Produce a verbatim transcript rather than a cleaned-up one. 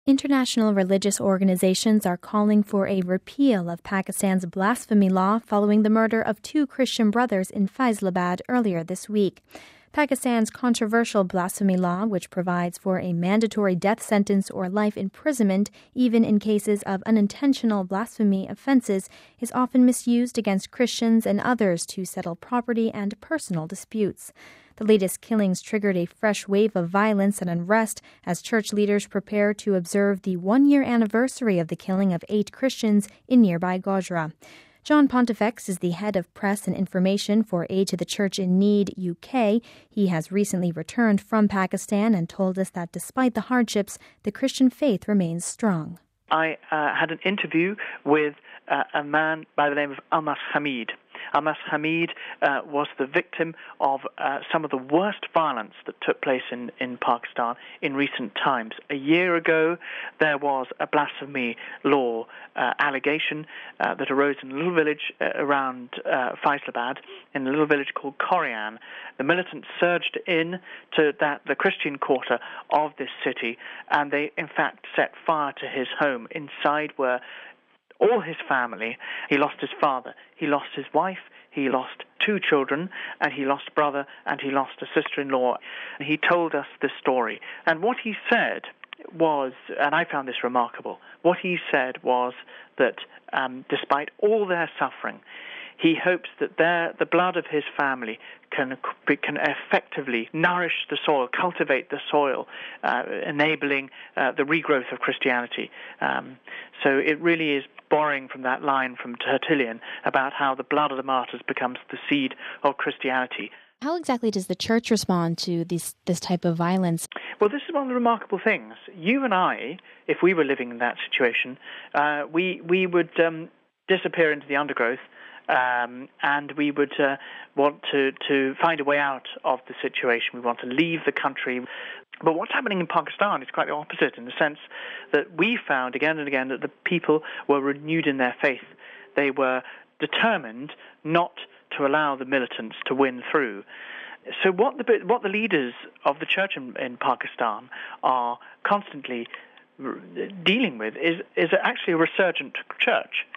International religious organizations are calling for a repeal of Pakistan's blasphemy law following the murder of two Christian brothers in Faisalabad earlier this week. Pakistan's controversial blasphemy law, which provides for a mandatory death sentence or life imprisonment even in cases of unintentional blasphemy offenses, is often misused against Christians and others to settle property and personal disputes. The latest killings triggered a fresh wave of violence and unrest as church leaders prepare to observe the one-year anniversary of the killing of eight Christians in nearby Gojra. John Pontifex is the head of press and information for Aid to the Church in Need U K. He has recently returned from Pakistan and told us that despite the hardships, the Christian faith remains strong. I uh, had an interview with uh, a man by the name of Ahmad Hamid. Ahmad Hamid uh, was the victim of uh, some of the worst violence that took place in, in Pakistan in recent times. A year ago, there was a blasphemy law uh, allegation uh, that arose in a little village uh, around uh, Faisalabad, in a little village called Korian. The militants surged in to that the Christian quarter of this city, and they, in fact, set fire to his home. Inside were all his family. He lost his father, he lost his wife, he lost two children, and he lost a brother, and he lost a sister-in-law. And he told us this story. And what he said was, and I found this remarkable, what he said was that um, despite all their suffering, he hopes that their, the blood of his family can can effectively nourish the soil, cultivate the soil, uh, enabling uh, the regrowth of Christianity. Um, so it really is borrowing from that line from Tertullian about how the blood of the martyrs becomes the seed of Christianity. How exactly does the church respond to this, this type of violence? Well, this is one of the remarkable things. You and I, if we were living in that situation, uh, we, we would um, disappear into the undergrowth, Um, and we would uh, want to, to find a way out of the situation. We want to leave the country. But what's happening in Pakistan is quite the opposite, in the sense that we found again and again that the people were renewed in their faith. They were determined not to allow the militants to win through. So what the, what the leaders of the church in, in Pakistan are constantly dealing with is, is actually a resurgent church.